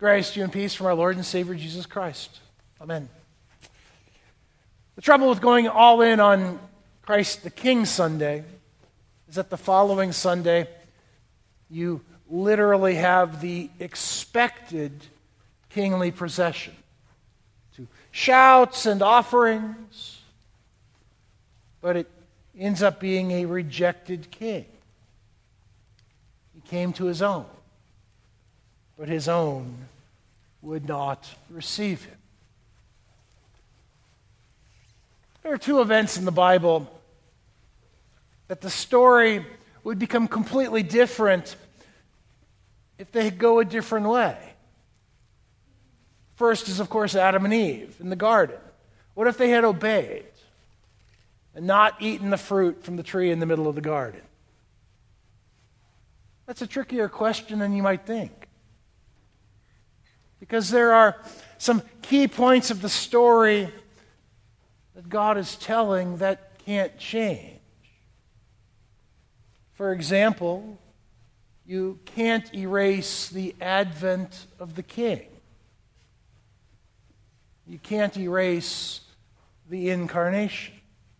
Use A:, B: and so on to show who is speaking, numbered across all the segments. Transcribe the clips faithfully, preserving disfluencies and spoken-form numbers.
A: Grace to you and peace from our Lord and Savior Jesus Christ. Amen. The trouble with going all in on Christ the King Sunday is that the following Sunday you literally have the expected kingly procession to shouts and offerings, but it ends up being a rejected king. He came to his own, but his own would not receive him. There are two events in the Bible that the story would become completely different if they go a different way. First is, of course, Adam and Eve in the garden. What if they had obeyed and not eaten the fruit from the tree in the middle of the garden? That's a trickier question than you might think, because there are some key points of the story that God is telling that can't change. For example, you can't erase the advent of the king. You can't erase the incarnation.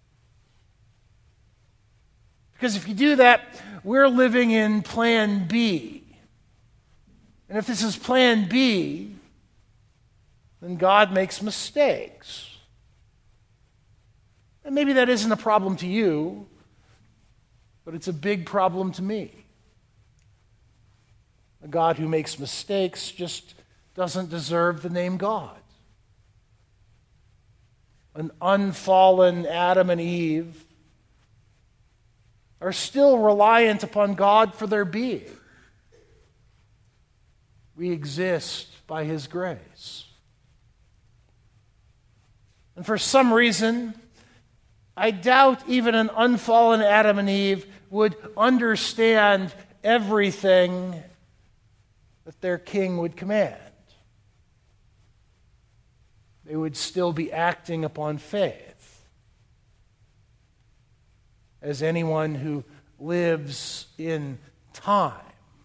A: Because if you do that, we're living in plan B. And if this is plan B, then God makes mistakes. And maybe that isn't a problem to you, but it's a big problem to me. A God who makes mistakes just doesn't deserve the name God. An unfallen Adam and Eve are still reliant upon God for their being. We exist by His grace. And for some reason, I doubt even an unfallen Adam and Eve would understand everything that their king would command. They would still be acting upon faith, as anyone who lives in time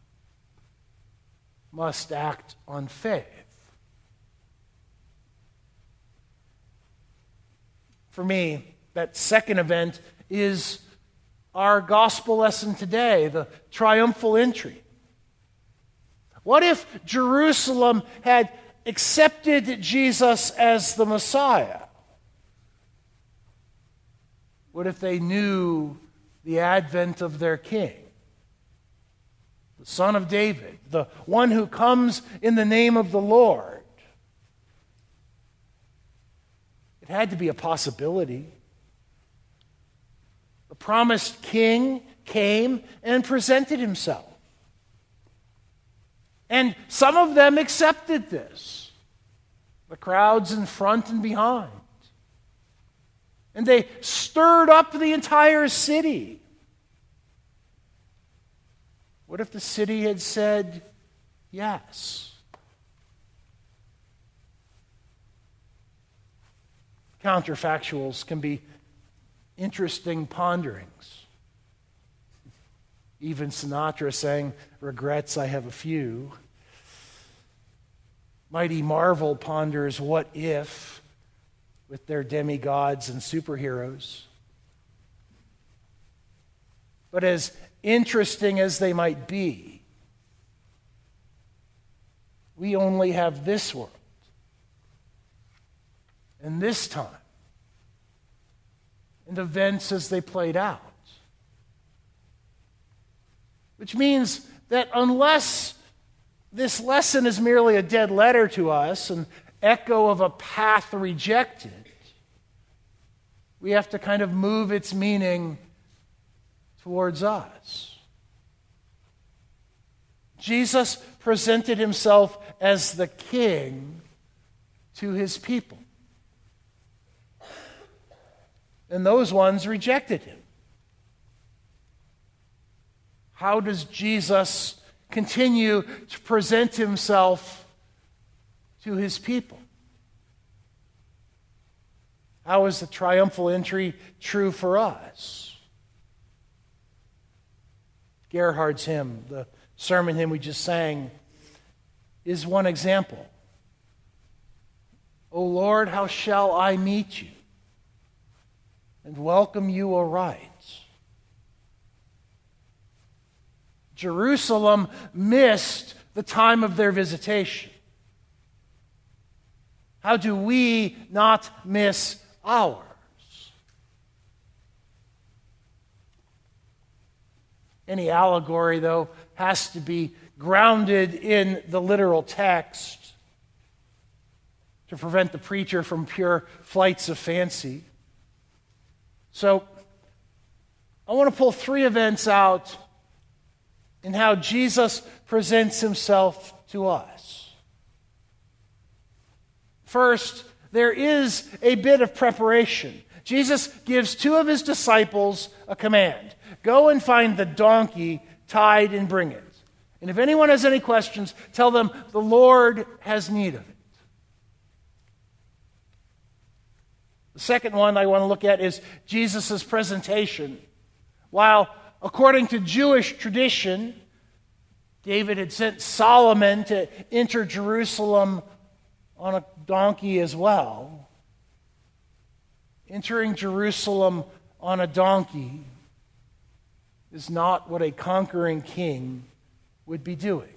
A: must act on faith. For me, that second event is our gospel lesson today, the triumphal entry. What if Jerusalem had accepted Jesus as the Messiah? What if they knew the advent of their king, the Son of David, the one who comes in the name of the Lord? It had to be a possibility. The promised king came and presented himself. And some of them accepted this. The crowds in front and behind. And they stirred up the entire city. What if the city had said yes? Counterfactuals can be interesting ponderings. Even Sinatra sang, "Regrets I have a few." Mighty Marvel ponders what if with their demigods and superheroes. But as interesting as they might be, we only have this world and this time and events as they played out. Which means that unless this lesson is merely a dead letter to us, an echo of a path rejected, we have to kind of move its meaning towards us. Jesus presented himself as the king to his people. And those ones rejected him. How does Jesus continue to present himself to his people? How is the triumphal entry true for us? Gerhard's hymn, the sermon hymn we just sang, is one example. O Lord, how shall I meet you and welcome you aright? Jerusalem missed the time of their visitation. How do we not miss ours? Any allegory, though, has to be grounded in the literal text to prevent the preacher from pure flights of fancy. So, I want to pull three events out in how Jesus presents himself to us. First, there is a bit of preparation. Jesus gives two of his disciples a command. Go and find the donkey tied and bring it. And if anyone has any questions, tell them the Lord has need of it. The second one I want to look at is Jesus' presentation. While, according to Jewish tradition, David had sent Solomon to enter Jerusalem on a donkey as well. Entering Jerusalem on a donkey is not what a conquering king would be doing.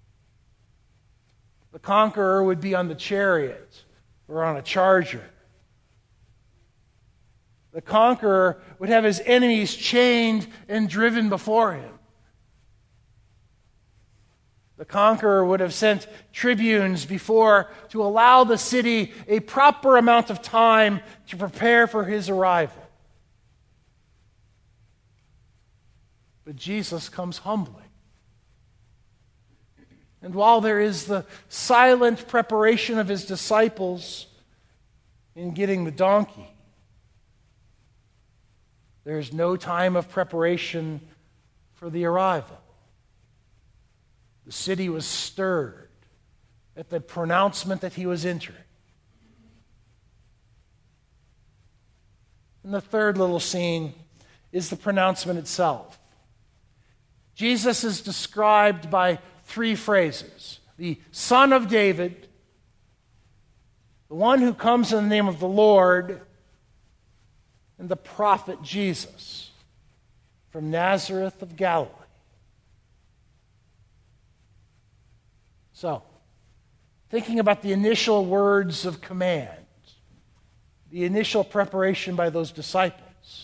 A: The conqueror would be on the chariot or on a charger. The conqueror would have his enemies chained and driven before him. The conqueror would have sent tribunes before to allow the city a proper amount of time to prepare for his arrival. But Jesus comes humbly. And while there is the silent preparation of his disciples in getting the donkey, there is no time of preparation for the arrival. The city was stirred at the pronouncement that he was entering. And the third little scene is the pronouncement itself. Jesus is described by three phrases. The Son of David, the one who comes in the name of the Lord, and the prophet Jesus from Nazareth of Galilee. So, thinking about the initial words of command, the initial preparation by those disciples,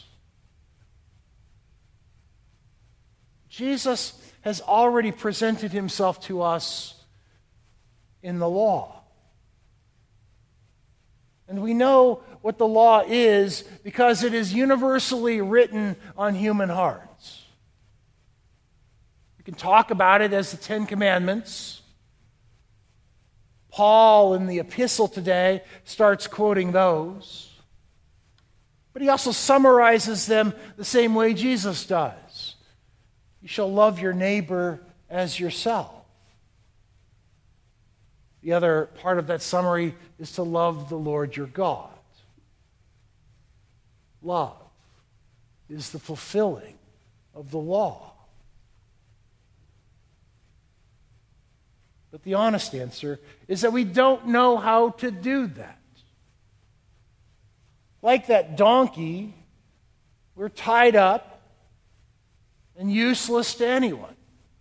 A: Jesus has already presented himself to us in the law. And we know what the law is because it is universally written on human hearts. You can talk about it as the Ten Commandments. Paul in the epistle today starts quoting those. But he also summarizes them the same way Jesus does. You shall love your neighbor as yourself. The other part of that summary is to love the Lord your God. Love is the fulfilling of the law. But the honest answer is that we don't know how to do that. Like that donkey, we're tied up and useless to anyone.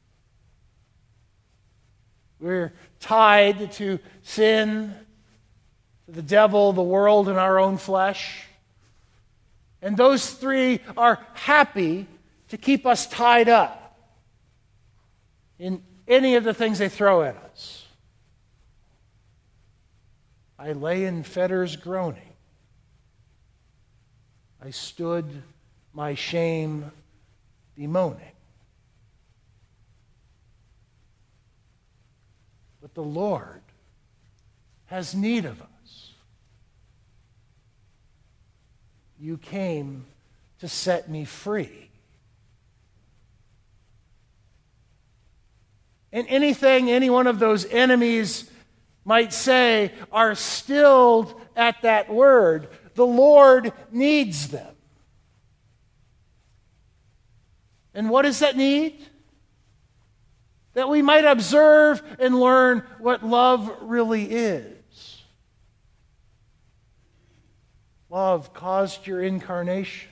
A: We're tied to sin, to the devil, the world, and our own flesh. And those three are happy to keep us tied up in any of the things they throw at us. I lay in fetters groaning. I stood my shame bemoaning. But the Lord has need of us. You came to set me free. And anything any one of those enemies might say are stilled at that word. The Lord needs them. And what is that need? that we might observe and learn what love really is. Love caused your incarnation.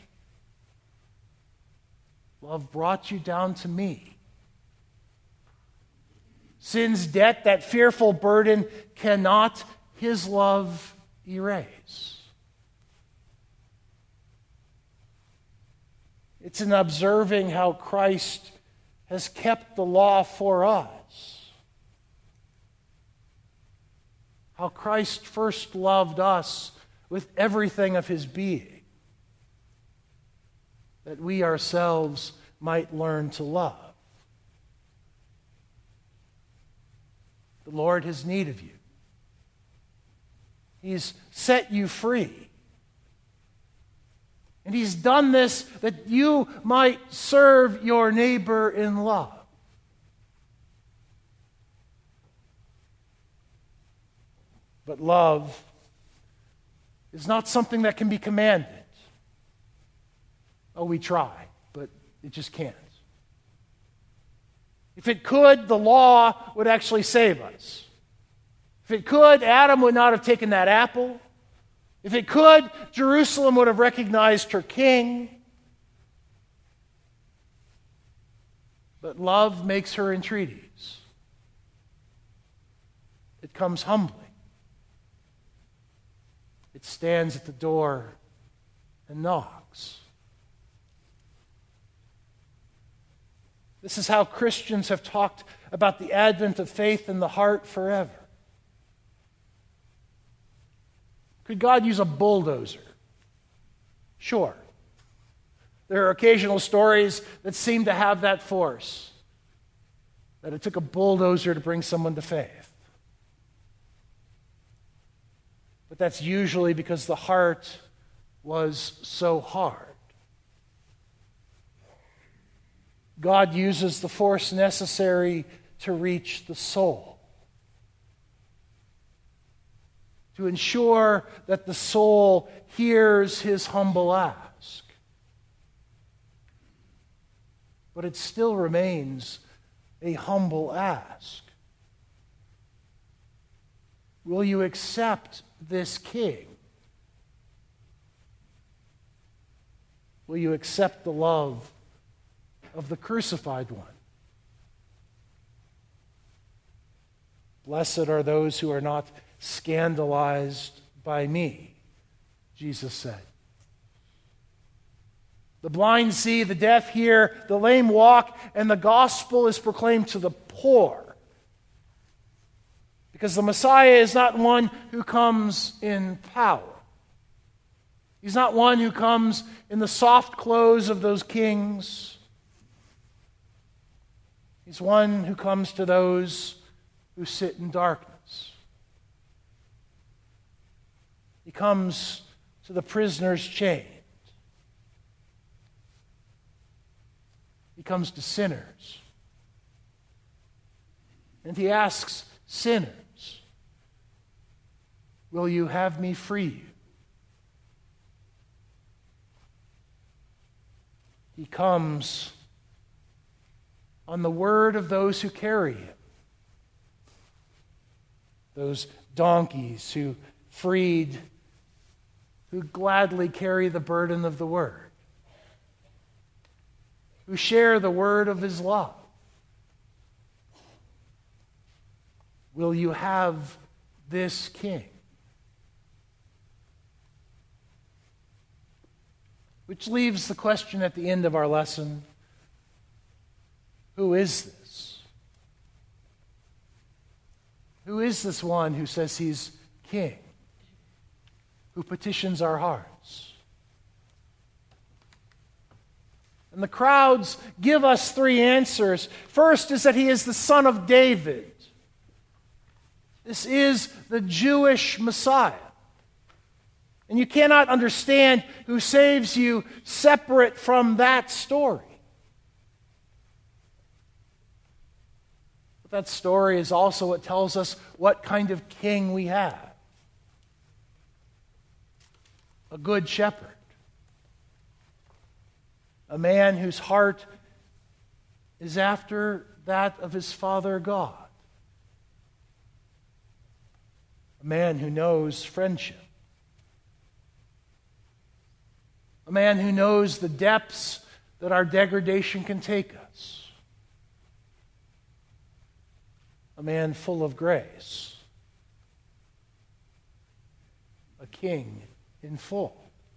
A: Love brought you down to me. Sin's debt, that fearful burden, cannot His love erase. It's in observing how Christ has kept the law for us. How Christ first loved us with everything of His being, that we ourselves might learn to love. The Lord has need of you. He's set you free. And He's done this that you might serve your neighbor in love. But love is not something that can be commanded. Oh, we try, but it just can't. If it could, the law would actually save us. If it could, Adam would not have taken that apple. If it could, Jerusalem would have recognized her king. But love makes her entreaties. It comes humbly. It stands at the door and knocks. This is how Christians have talked about the advent of faith in the heart forever. Could God use a bulldozer? Sure. There are occasional stories that seem to have that force, that it took a bulldozer to bring someone to faith. But that's usually because the heart was so hard. God uses the force necessary to reach the soul, to ensure that the soul hears His humble ask. But it still remains a humble ask. Will you accept this King? Will you accept the love of the crucified one? Blessed are those who are not scandalized by me, Jesus said. The blind see, the deaf hear, the lame walk, and the gospel is proclaimed to the poor. Because the Messiah is not one who comes in power. He's not one who comes in the soft clothes of those kings. He's one who comes to those who sit in darkness. He comes to the prisoners chained. He comes to sinners. And He asks sinners, will you have me free you? He comes on the word of those who carry Him. Those donkeys who freed, who gladly carry the burden of the word, who share the word of His love. Will you have this King? Which leaves the question at the end of our lesson, who is this? Who is this one who says He's King? Who petitions our hearts? And the crowds give us three answers. First is that He is the Son of David. This is the Jewish Messiah. And you cannot understand who saves you separate from that story. But that story is also what tells us what kind of king we have. A good shepherd. A man whose heart is after that of his Father God. A man who knows friendship. A man who knows the depths that our degradation can take us. A man full of grace. A king in full.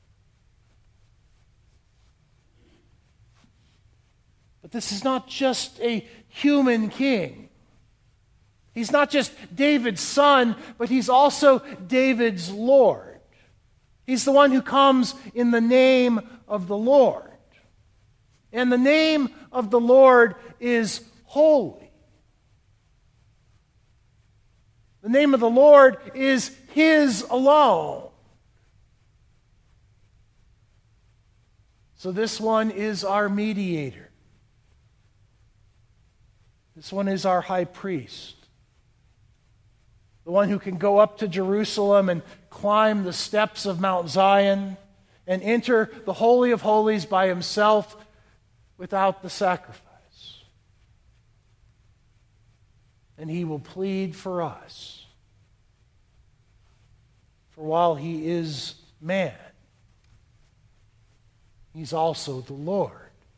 A: But this is not just a human king. He's not just David's son, but he's also David's Lord. He's the one who comes in the name of the Lord. And the name of the Lord is holy. The name of the Lord is his alone. So this one is our mediator. This one is our high priest. The one who can go up to Jerusalem and climb the steps of Mount Zion and enter the Holy of Holies by himself without the sacrifice. And he will plead for us. For while he is man, he's also the Lord.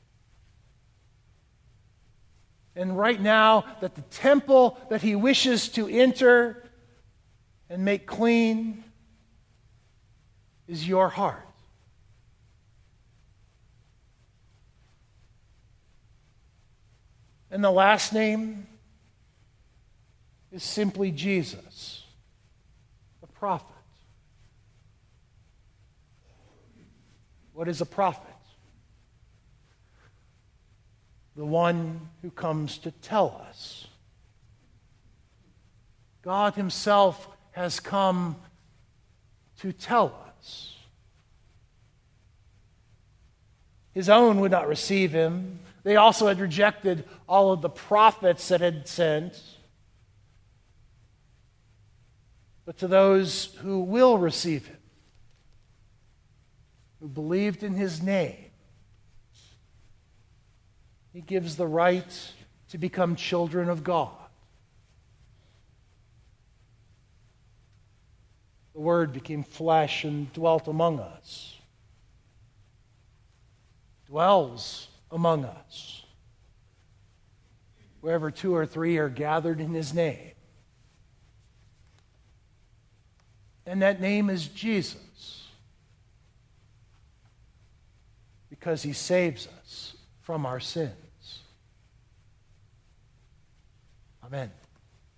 A: And right now, that the temple that he wishes to enter and make clean is your heart. And the last name is simply Jesus, the prophet. What is a prophet? The one who comes to tell us. God himself has come to tell us. His own would not receive him. They also had rejected all of the prophets that had sent. But to those who will receive him, who believed in his name, he gives the right to become children of God. The Word became flesh and dwelt among us. Dwells among us. Wherever two or three are gathered in his name. And that name is Jesus. Because he saves us from our sins. Amen.